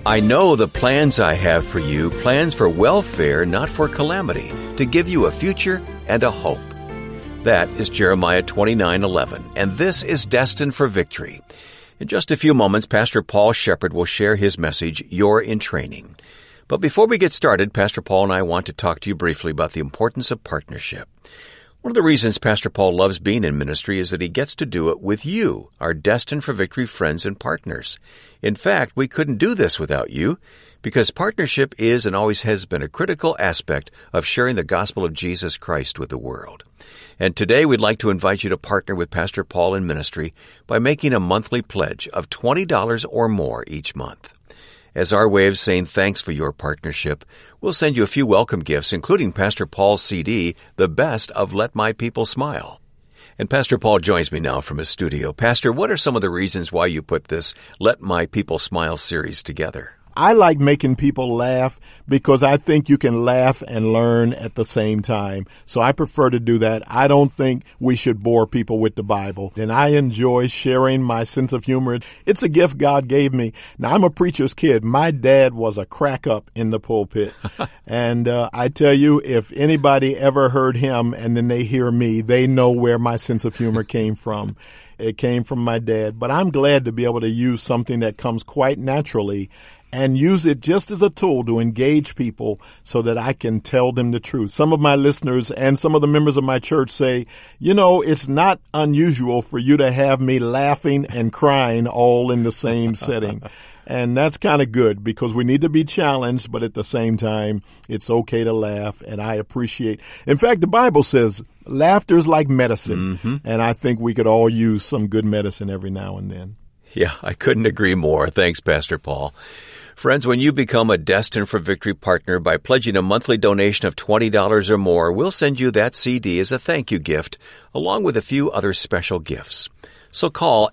I know the plans I have for you, plans for welfare, not for calamity, to give you a future and a hope. That is Jeremiah 29:11, and this is Destined for Victory. In just a few moments, Pastor Paul Shepherd will share his message, You're in Training. But before we get started, Pastor Paul and I want to talk to you briefly about the importance of partnership. One of the reasons Pastor Paul loves being in ministry is that he gets to do it with you, our Destined for Victory friends and partners. In fact, we couldn't do this without you, because partnership is and always has been a critical aspect of sharing the gospel of Jesus Christ with the world. And today we'd like to invite you to partner with Pastor Paul in ministry by making a monthly pledge of $20 or more each month. As our way of saying thanks for your partnership, we'll send you a few welcome gifts, including Pastor Paul's CD, The Best of Let My People Smile. And Pastor Paul joins me now from his studio. Pastor, what are some of the reasons why you put this Let My People Smile series together? I like making people laugh because I think you can laugh and learn at the same time. So I prefer to do that. I don't think we should bore people with the Bible. And I enjoy sharing my sense of humor. It's a gift God gave me. Now, I'm a preacher's kid. My dad was a crack up in the pulpit. And I tell you, if anybody ever heard him and then they hear me, they know where my sense of humor came from. It came from my dad. But I'm glad to be able to use something that comes quite naturally and use it just as a tool to engage people so that I can tell them the truth. Some of my listeners and some of the members of my church say, you know, it's not unusual for you to have me laughing and crying all in the same setting. And that's kind of good because we need to be challenged, but at the same time, it's okay to laugh, and I appreciate. In fact, the Bible says laughter is like medicine, and I think we could all use some good medicine every now and then. Yeah, I couldn't agree more. Thanks, Pastor Paul. Friends, when you become a Destined for Victory partner by pledging a monthly donation of $20 or more, we'll send you that CD as a thank you gift, along with a few other special gifts. So call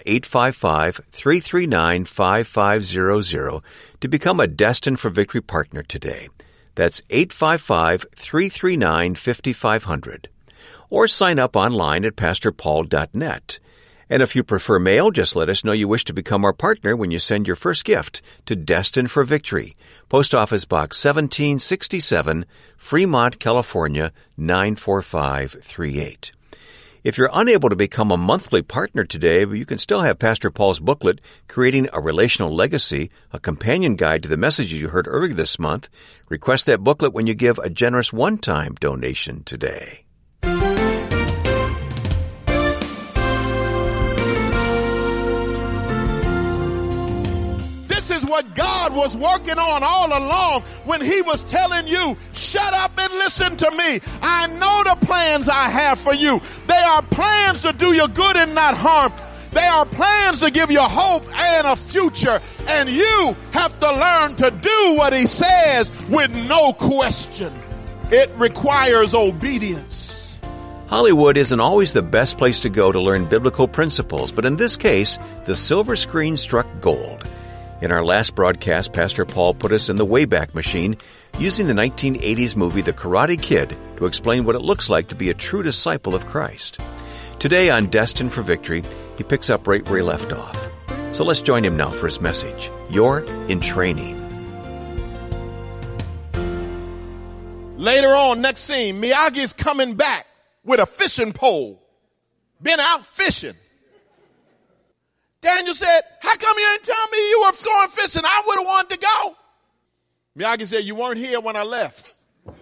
855-339-5500 to become a Destined for Victory partner today. That's 855-339-5500. Or sign up online at pastorpaul.net. And if you prefer mail, just let us know you wish to become our partner when you send your first gift to Destined for Victory, Post Office Box 1767, Fremont, California, 94538. If you're unable to become a monthly partner today, you can still have Pastor Paul's booklet, Creating a Relational Legacy, a companion guide to the messages you heard earlier this month. Request that booklet when you give a generous one-time donation today. What God was working on all along when he was telling you, shut up and listen to me. I know the plans I have for you. They are plans to do you good and not harm. They are plans to give you hope and a future. And you have to learn to do what he says with no question. It requires obedience. Hollywood isn't always the best place to go to learn biblical principles, but in this case, the silver screen struck gold. In our last broadcast, Pastor Paul put us in the Wayback Machine using the 1980s movie The Karate Kid to explain what it looks like to be a true disciple of Christ. Today on Destined for Victory, he picks up right where he left off. So let's join him now for his message. You're in Training. Later on, next scene, Miyagi's coming back with a fishing pole. Been out fishing. Daniel said, how come you didn't tell me you were going fishing? I would have wanted to go. Miyagi said, you weren't here when I left.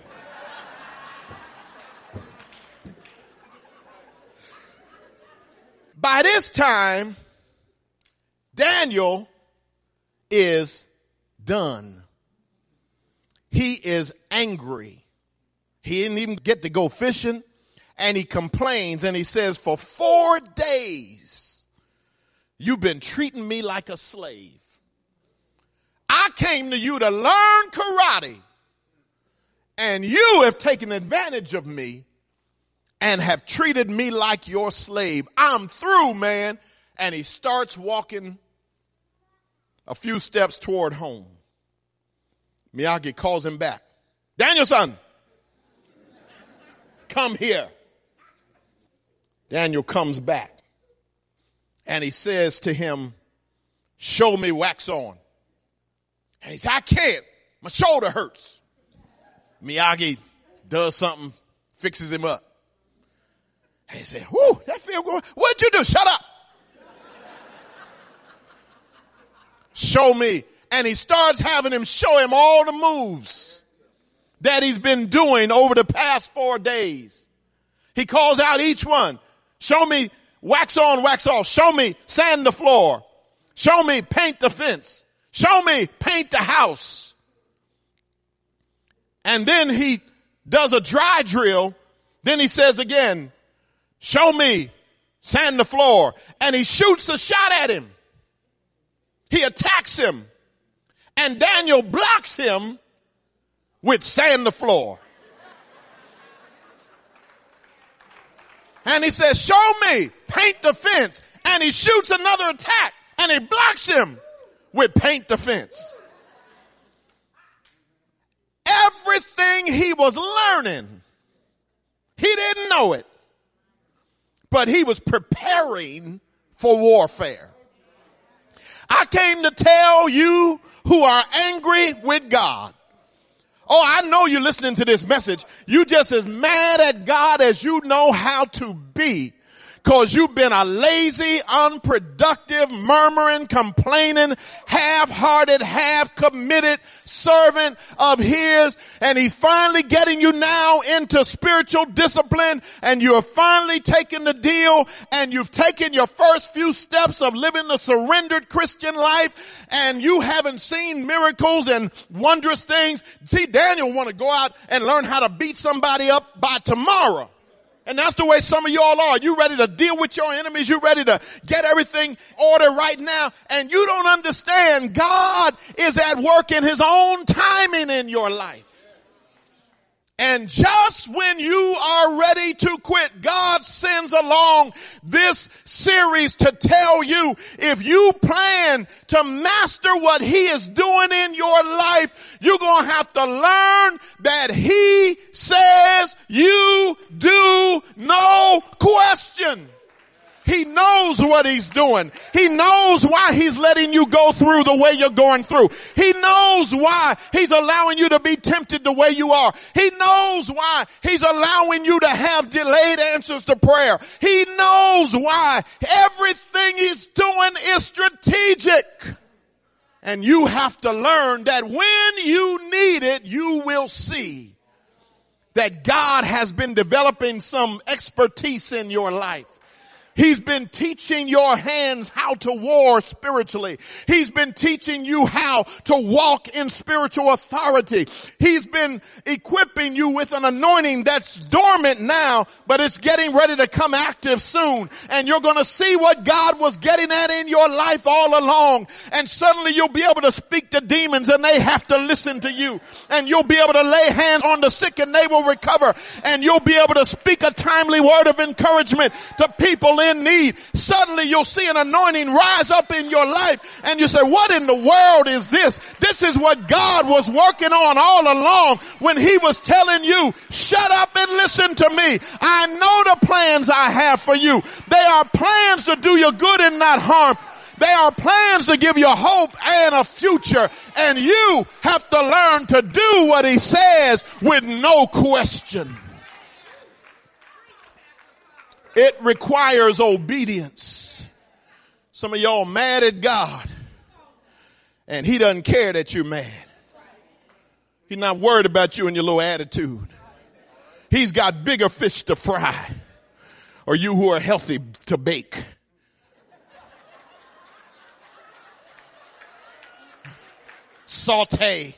By this time, Daniel is done. He is angry. He didn't even get to go fishing, and he complains, and he says, for 4 days, you've been treating me like a slave. I came to you to learn karate, and you have taken advantage of me and have treated me like your slave. I'm through, man. And he starts walking a few steps toward home. Miyagi calls him back. Daniel-san, come here. Daniel comes back. And he says to him, show me wax on. And he said, I can't. My shoulder hurts. Miyagi does something, fixes him up. And he said, whoo, that feel good. What'd you do? Shut up. Show me. And he starts having him show him all the moves that he's been doing over the past 4 days. He calls out each one. Show me wax on, wax off. Show me sand the floor. Show me paint the fence. Show me paint the house. And then he does a dry drill. Then he says again, show me sand the floor. And he shoots a shot at him. He attacks him. And Daniel blocks him with sand the floor. And he says, show me, paint the fence. And he shoots another attack and he blocks him with paint the fence. Everything he was learning, he didn't know it, but he was preparing for warfare. I came to tell you who are angry with God. Oh, I know you're listening to this message. You just as mad at God as you know how to be, because you've been a lazy, unproductive, murmuring, complaining, half-hearted, half-committed servant of his. And he's finally getting you now into spiritual discipline, and you're finally taking the deal, and you've taken your first few steps of living the surrendered Christian life, and you haven't seen miracles and wondrous things. See, Daniel want to go out and learn how to beat somebody up by tomorrow. And that's the way some of y'all are. You ready to deal with your enemies. You ready to get everything ordered right now. And you don't understand God is at work in his own timing in your life. And just when you are ready to quit, God sends along this series to tell you, if you plan to master what he is doing in your life, you're going to have to learn that he says you do no question. He knows what he's doing. He knows why he's letting you go through the way you're going through. He knows why he's allowing you to be tempted the way you are. He knows why he's allowing you to have delayed answers to prayer. He knows why everything he's doing is strategic. And you have to learn that when you need it, you will see that God has been developing some expertise in your life. He's been teaching your hands how to war spiritually. He's been teaching you how to walk in spiritual authority. He's been equipping you with an anointing that's dormant now, but it's getting ready to come active soon. And you're going to see what God was getting at in your life all along. And suddenly you'll be able to speak to demons and they have to listen to you. And you'll be able to lay hands on the sick and they will recover. And you'll be able to speak a timely word of encouragement to people in need. Suddenly you'll see an anointing rise up in your life and you say, what in the world is this? This is what God was working on all along when he was telling you, shut up and listen to me. I know the plans I have for you. They are plans to do you good and not harm. They are plans to give you hope and a future. And you have to learn to do what he says with no question. It requires obedience. Some of y'all mad at God, and he doesn't care that you're mad. He's not worried about you and your little attitude. He's got bigger fish to fry, or you who are healthy to bake. Saute.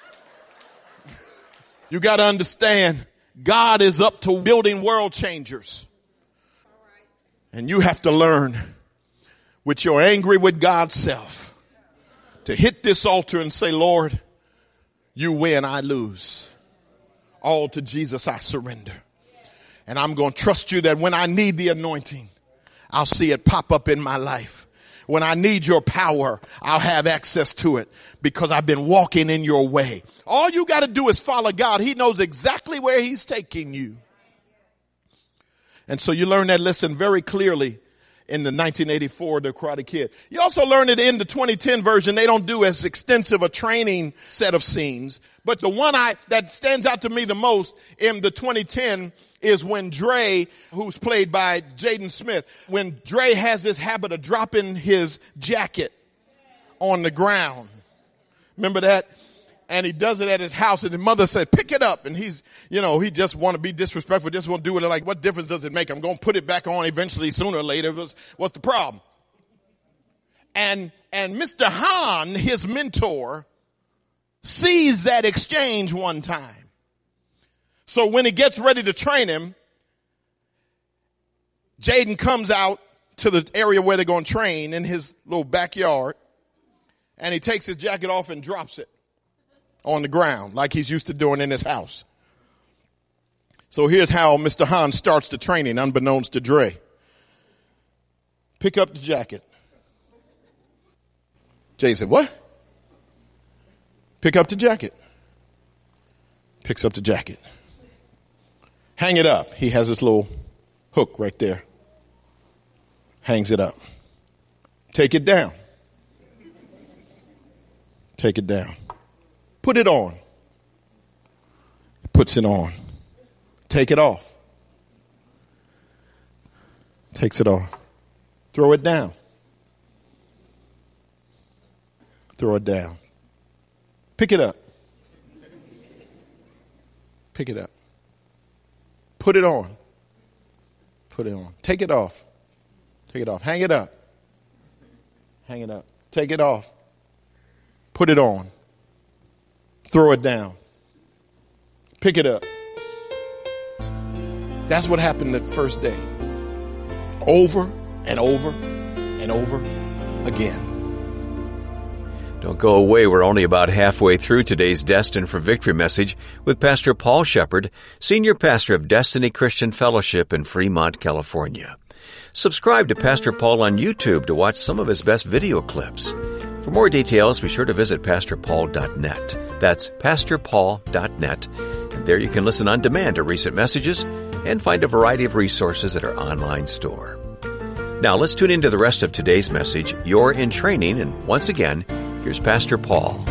You got to understand, God is up to building world changers. And you have to learn with your angry with God's self to hit this altar and say, Lord, you win, I lose. All to Jesus I surrender. And I'm going to trust you that when I need the anointing, I'll see it pop up in my life. When I need your power, I'll have access to it because I've been walking in your way. All you got to do is follow God. He knows exactly where he's taking you. And so you learn that lesson very clearly in the 1984, The Karate Kid. You also learn it in the 2010 version. They don't do as extensive a training set of scenes. But the one that stands out to me the most in the 2010 is when Dre, who's played by Jaden Smith, when Dre has this habit of dropping his jacket on the ground. Remember that? And he does it at his house, and his mother said, pick it up. And he's, he just want to be disrespectful, just want to do it. Like, what difference does it make? I'm going to put it back on eventually, sooner or later. What's the problem? And Mr. Han, his mentor, sees that exchange one time. So when he gets ready to train him, Jaden comes out to the area where they're going to train in his little backyard, and he takes his jacket off and drops it on the ground like he's used to doing in his house. So here's how Mr. Han starts the training, unbeknownst to Dre. Pick up the jacket. Jay said, what? Pick up the jacket. Picks up the jacket. Hang it up. He has this little hook right there. Hangs it up. Take it down. Take it down. Put it on. Puts it on. Take it off. Takes it off. Throw it down. Throw it down. Pick it up. Pick it up. Put it on. Put it on. Take it off. Take it off. Hang it up. Hang it up. Take it off. Put it on. Throw it down. Pick it up. That's what happened the first day. Over and over and over again. Don't go away. We're only about halfway through today's Destined for Victory message with Pastor Paul Shepard, Senior Pastor of Destiny Christian Fellowship in Fremont, California. Subscribe to Pastor Paul on YouTube to watch some of his best video clips. For more details, be sure to visit pastorpaul.net. That's pastorpaul.net. And there you can listen on demand to recent messages and find a variety of resources at our online store. Now let's tune into the rest of today's message, You're in Training, and once again, here's Pastor Paul.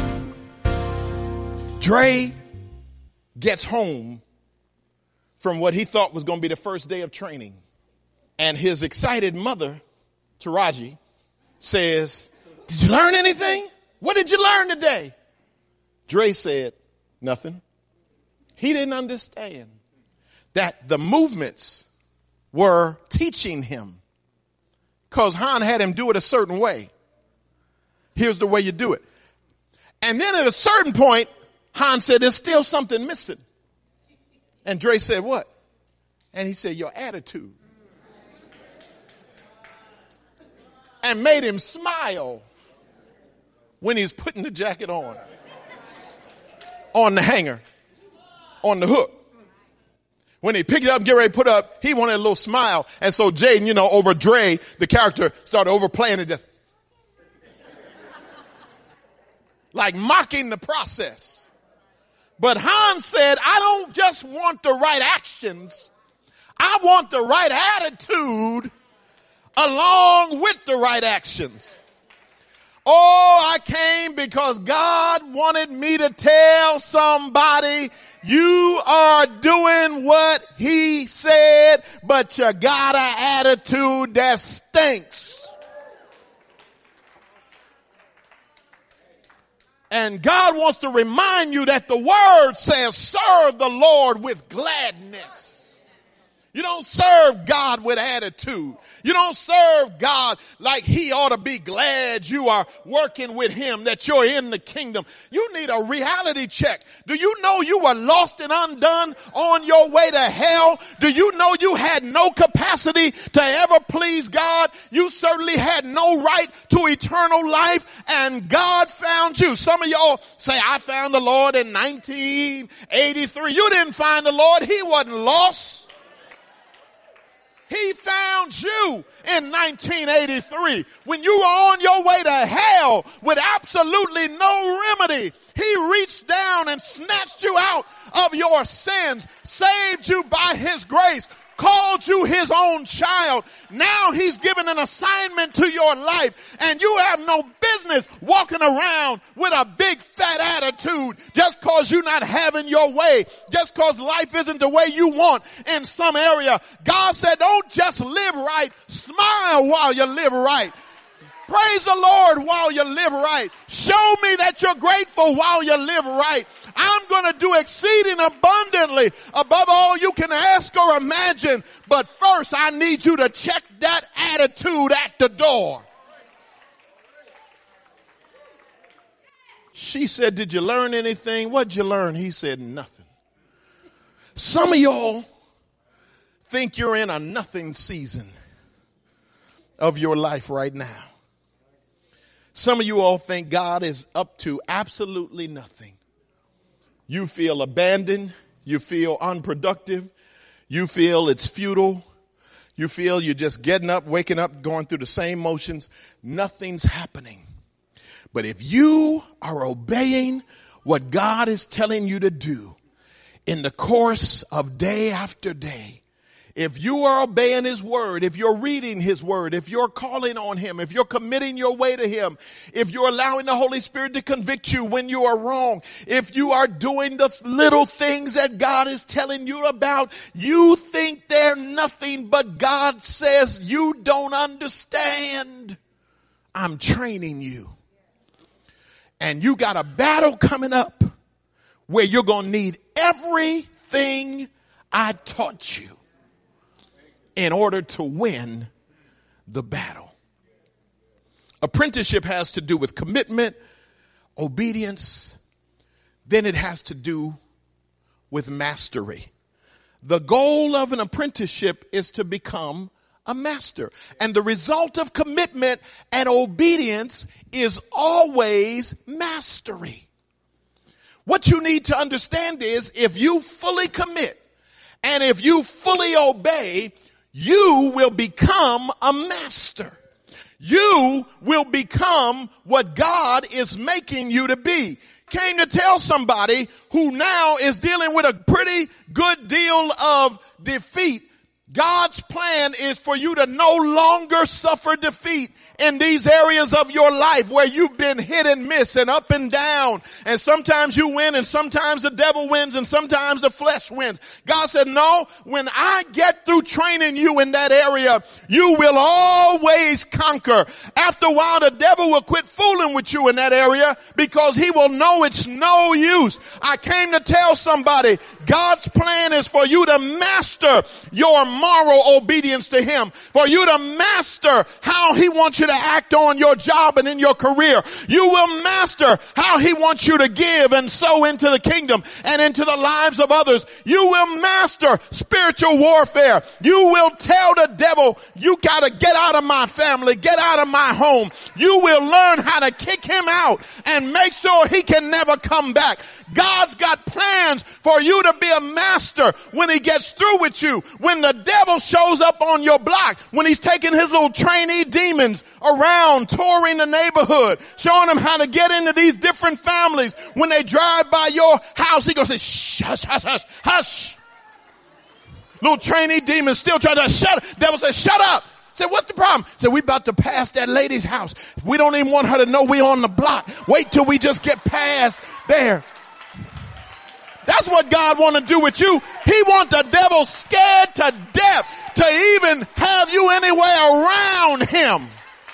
Dre gets home from what he thought was going to be the first day of training. And his excited mother, Taraji, says, did you learn anything? What did you learn today? Dre said, nothing. He didn't understand that the movements were teaching him because Han had him do it a certain way. Here's the way you do it. And then at a certain point, Han said, there's still something missing. And Dre said, what? And he said, your attitude. And made him smile when he's putting the jacket on the hanger, on the hook. When he picked it up and get ready to put it up, he wanted a little smile. And so Jaden, over Dre, the character, started overplaying it, just like mocking the process. But Han said, I don't just want the right actions. I want the right attitude along with the right actions. Oh, I came because God wanted me to tell somebody you are doing what he said, but you got an attitude that stinks. And God wants to remind you that the word says, serve the Lord with gladness. You don't serve God with attitude. You don't serve God like he ought to be glad you are working with him, that you're in the kingdom. You need a reality check. Do you know you were lost and undone on your way to hell? Do you know you had no capacity to ever please God? You certainly had no right to eternal life, and God found you. Some of y'all say, I found the Lord in 1983. You didn't find the Lord. He wasn't lost. He found you in 1983 when you were on your way to hell with absolutely no remedy. He reached down and snatched you out of your sins, saved you by his grace, called you his own child. Now he's given an assignment to your life, and you have no business walking around with a big fat attitude just cause you're not having your way, just cause life isn't the way you want in some area. God said, don't just live right, smile while you live right. Praise the Lord while you live right. Show me that you're grateful while you live right. I'm going to do exceeding abundantly above all you can ask or imagine. But first, I need you to check that attitude at the door. She said, did you learn anything? What'd you learn? He said, nothing. Some of y'all think you're in a nothing season of your life right now. Some of you all think God is up to absolutely nothing. You feel abandoned. You feel unproductive. You feel it's futile. You feel you're just getting up, waking up, going through the same motions. Nothing's happening. But if you are obeying what God is telling you to do in the course of day after day, if you are obeying his word, if you're reading his word, if you're calling on him, if you're committing your way to him, if you're allowing the Holy Spirit to convict you when you are wrong, if you are doing the little things that God is telling you about, you think they're nothing, but God says you don't understand. I'm training you. And you got a battle coming up where you're going to need everything I taught you in order to win the battle. Apprenticeship has to do with commitment, obedience. Then it has to do with mastery. The goal of an apprenticeship is to become a master. And the result of commitment and obedience is always mastery. What you need to understand is if you fully commit and if you fully obey, you will become a master. You will become what God is making you to be. Came to tell somebody who now is dealing with a pretty good deal of defeat. God's plan is for you to no longer suffer defeat in these areas of your life where you've been hit and miss and up and down. And sometimes you win and sometimes the devil wins and sometimes the flesh wins. God said, no, when I get through training you in that area, you will always conquer. After a while, the devil will quit fooling with you in that area because he will know it's no use. I came to tell somebody, God's plan is for you to master your moral obedience to him, for you to master how he wants you to act on your job and in your career. You will master how he wants you to give and sow into the kingdom and into the lives of others. You will master spiritual warfare. You will tell the devil, you got to get out of my family, get out of my home. You will learn how to kick him out and make sure he can never come back. God's got plans for you to be a master when he gets through with you. When the devil shows up on your block, when he's taking his little trainee demons around, touring the neighborhood, showing them how to get into these different families. When they drive by your house, he goes, shh, hush, hush, hush, hush. Little trainee demons still trying to shut up. Devil says, shut up. Said, what's the problem? Said, we about to pass that lady's house. We don't even want her to know we're on the block. Wait till we just get past there. That's what God want to do with you. He want the devil scared to death to even have you anywhere around him.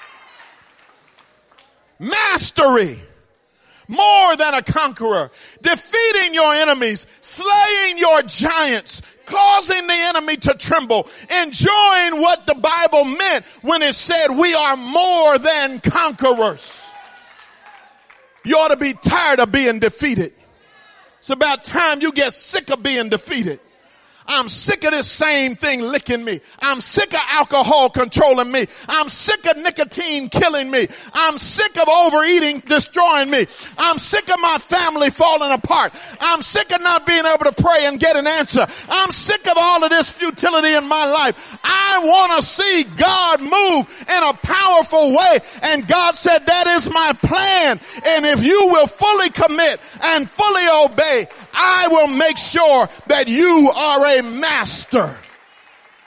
Mastery. More than a conqueror. Defeating your enemies. Slaying your giants. Causing the enemy to tremble. Enjoying what the Bible meant when it said we are more than conquerors. You ought to be tired of being defeated. It's about time you get sick of being defeated. I'm sick of this same thing licking me. I'm sick of alcohol controlling me. I'm sick of nicotine killing me. I'm sick of overeating destroying me. I'm sick of my family falling apart. I'm sick of not being able to pray and get an answer. I'm sick of all of this futility in my life. I want to see God move in a powerful way. And God said, that is my plan. And if you will fully commit and fully obey, I will make sure that you are a master.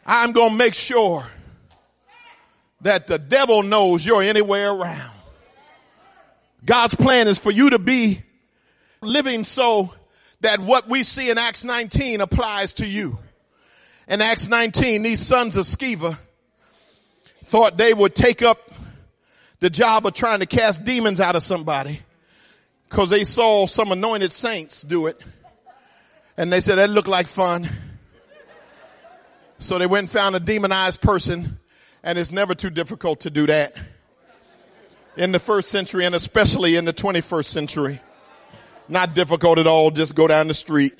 I'm going to make sure that the devil knows you're anywhere around. God's plan is for you to be living so that what we see in Acts 19 applies to you. In Acts 19, these sons of Sceva thought they would take up the job of trying to cast demons out of somebody because they saw some anointed saints do it. And they said, that looked like fun. So they went and found a demonized person, and it's never too difficult to do that in the first century and especially in the 21st century. Not difficult at all. Just go down the street.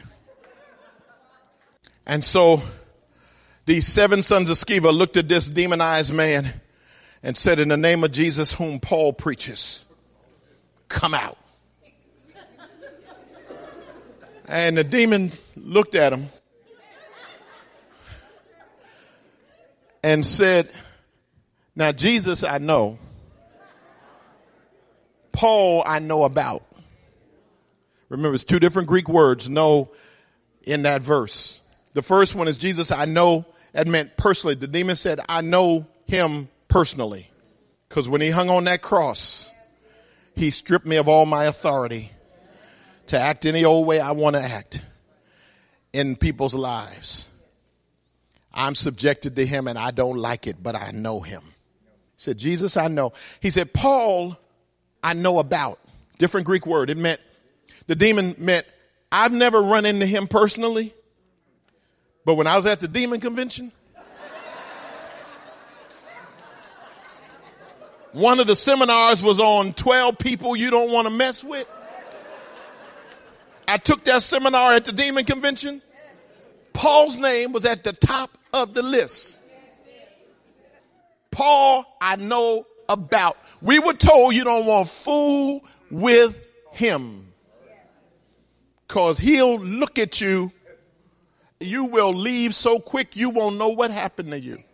And so these 7 sons of Sceva looked at this demonized man and said, in the name of Jesus, whom Paul preaches, come out. And the demon looked at him and said, now Jesus I know, Paul I know about. Remember, it's 2 different Greek words, know, in that verse. The first one is Jesus I know. That meant personally. The demon said, I know him personally. Because when he hung on that cross, he stripped me of all my authority to act any old way I want to act in people's lives. I'm subjected to him and I don't like it, but I know him. He said, Jesus, I know. He said, Paul, I know about. Different Greek word. It meant, the demon meant, I've never run into him personally, but when I was at the demon convention, one of the seminars was on 12 people you don't want to mess with. I took that seminar at the demon convention. Paul's name was at the top of the list. Paul, I know about. We were told you don't want to fool with him, because he'll look at you. You will leave so quick you won't know what happened to you.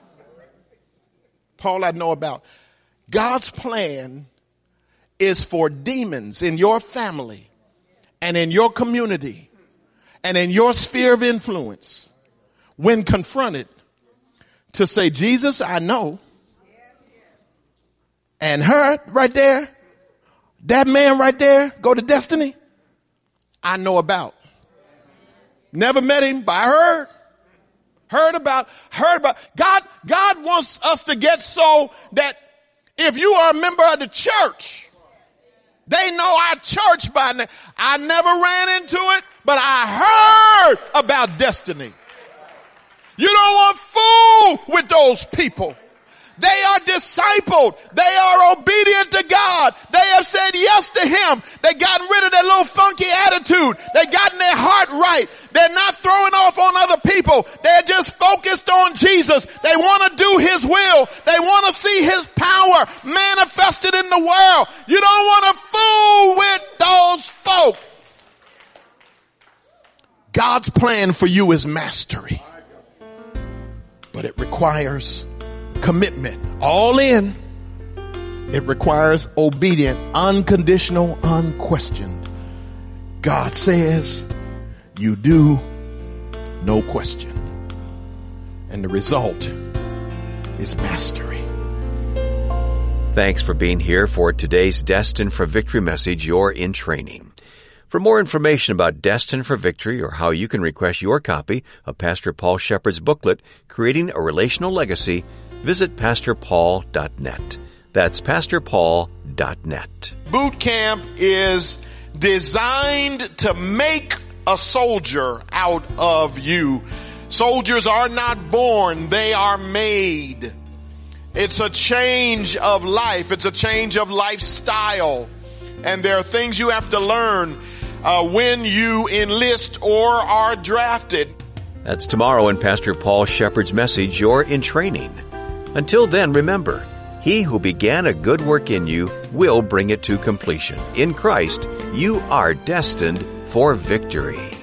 Paul, I know about. God's plan is for demons in your family and in your community and in your sphere of influence, when confronted, to say, Jesus, I know. And her right there, that man right there, go to Destiny, I know about. Never met him, but I heard about. God wants us to get so that if you are a member of the church, they know our church by name. I never ran into it, but I heard about Destiny. You don't want to fool with those people. They are discipled. They are obedient to God. They have said yes to him. They gotten rid of their little funky attitude. They gotten their heart right. They're not throwing off on other people. They're just focused on Jesus. They want to do his will. They want to see his power manifested in the world. You don't want to fool with those folk. God's plan for you is mastery, but it requires commitment, all in. It requires obedient, unconditional, unquestioned. God says you do, no question. And the result is mastery. Thanks for being here for today's Destined for Victory message, You're in Training. For more information about Destined for Victory or how you can request your copy of Pastor Paul Shepherd's booklet, Creating a Relational Legacy, visit pastorpaul.net. That's pastorpaul.net. Boot camp is designed to make a soldier out of you. Soldiers are not born, they are made. It's a change of life. It's a change of lifestyle. And there are things you have to learn when you enlist or are drafted. That's tomorrow in Pastor Paul Shepherd's message, You're in Training. Until then, remember, he who began a good work in you will bring it to completion. In Christ, you are destined for victory.